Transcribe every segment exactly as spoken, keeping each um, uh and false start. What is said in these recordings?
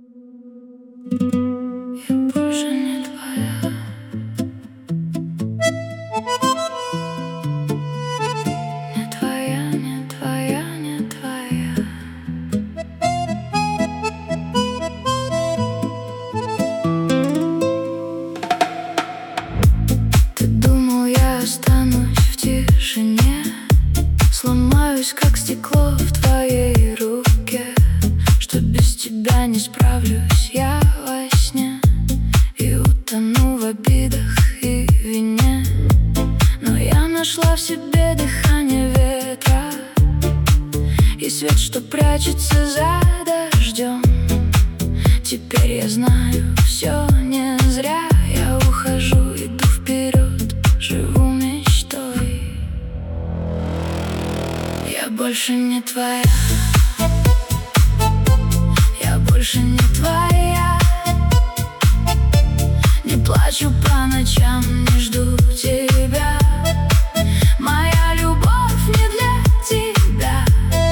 Я больше не твоя. Не твоя, не твоя, не твоя. Ты думал, я останусь в тишине, сломаюсь, как стекло в твоей руке, что без тебя не справлюсь я во сне и утону в обидах и вине. Но я нашла в себе дыхание ветра и свет, что прячется за дождем. Теперь я знаю, все не зря. Я ухожу, иду вперед, живу мечтой. Я больше не твоя. Я больше не твоя. Не плачу по ночам, не жду тебя. Моя любовь не для тебя.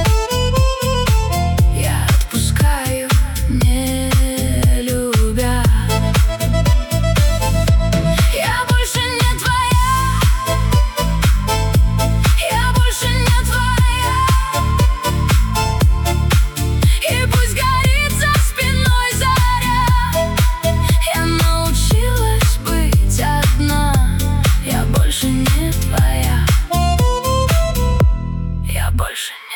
Я отпускаю, не любя. Я больше не твоя. Я больше не твоя. И пусть горит за спиной заря. Я научилась быть одна. Я больше не твоя. Я больше не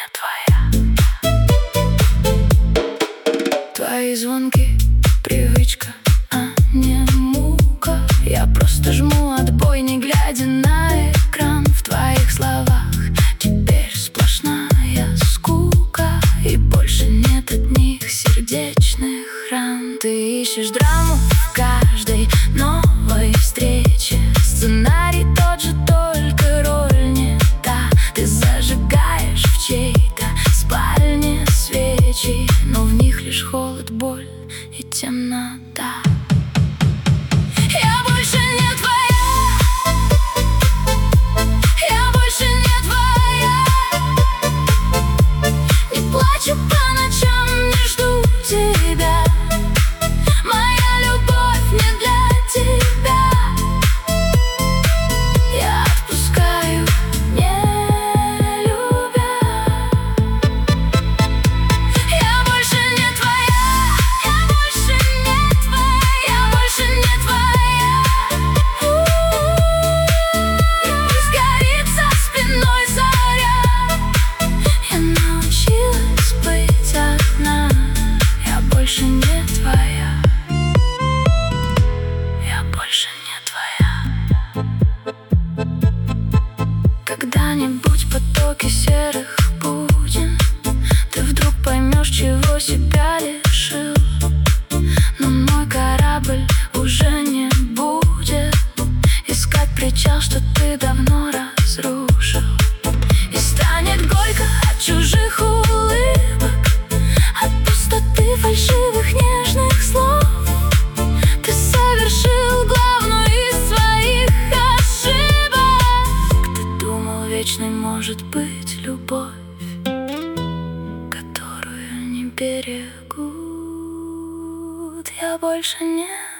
твоя. Твои звонки — привычка, а не мука. Я просто жму отбой, не глядя на экран. В твоих словах теперь сплошная скука, и больше нет от них сердечных ран. Ты ищешь драму в каждой новой встрече. Сценарий тот же, только роль не та. Ты зажигаешь в чьей-то спальне свечи, но в них лишь холод, боль и темнота. Я больше не твоя. Я больше не твоя. Не плачу по ночам, не жду тебя. Моя любовь не для тебя. Я отпускаю, не любя. Я больше не твоя. Я больше не твоя. Я больше не твоя. И пусть горит за спиной заря. Я научилась быть одна. Я больше не твоя. Я больше не твоя. Когда-нибудь в потоке серых будем ты вдруг поймешь, чего себя лишил. Но мой корабль уже не будет искать причал, что ты давно разрушил. И станет горько от чужих улыбок, от пустоты фальшивых нежных слов. Ты совершил главную из своих ошибок. Ты думал, вечной может быть любовь, которую не берегут. Я больше не